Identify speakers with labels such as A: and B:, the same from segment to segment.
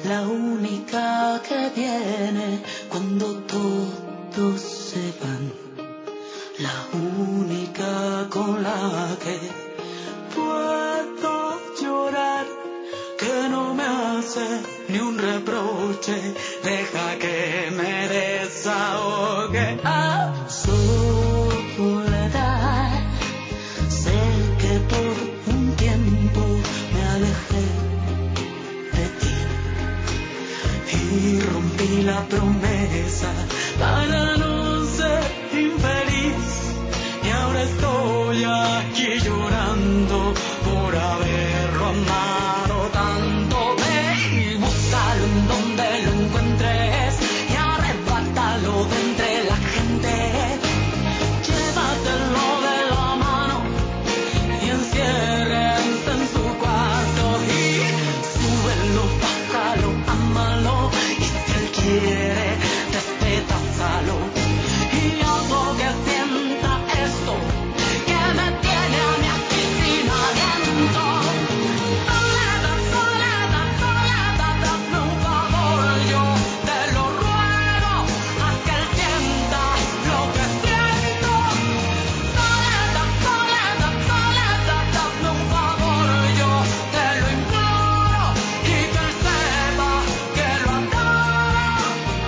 A: la única que viene cuando todos se van, la única con la que puedo llorar, que no me hace ni un reproche, deja que me desahogue. Soledad, sé que por un tiempo me alejé de ti y rompí la promesa para no ser infeliz, y ahora estoy aquí llorando por haberlo amado tanto. Ve y búscalo en donde lo encuentres y arrebátalo de entre la gente, llévatelo de la mano y enciérrense en su cuarto y súbelo, bájalo, ámalo, y si él quiere despedázalo y algo que sienta esto que me tiene a mí aquí sin aliento. Soledad, soledad, soledad, hazme un favor, yo te lo ruego, haz que él sienta lo que siento. Soledad, soledad, soledad, hazme un favor, yo te lo imploro, y que él sepa que lo adoro.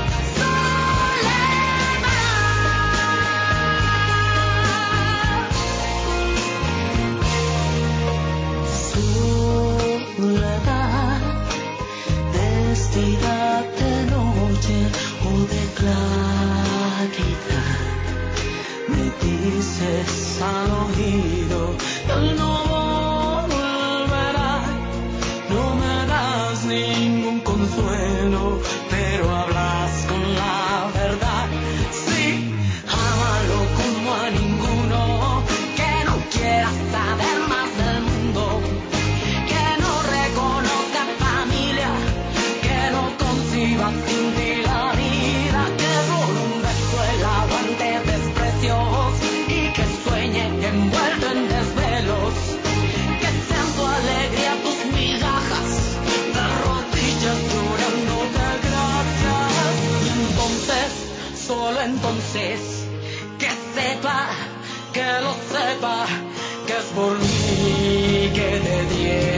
A: Soledad, vestida de noche o de claridad, me dices al oído que él no volverá, no me das ningún consuelo, pero hablas con la verdad. Sí, ámalo como a ninguno, que no quiera saber más del mundo, que no reconozca familia, que no conciba sin ti la vida, que por un beso él aguante desprecios y que sueñe envuelto en desvelos, que sean tu alegría tus migajas, de rodillas llorándote gracias. Y entonces, solo entonces, que sepa, que lo sepa, que es por mí que te di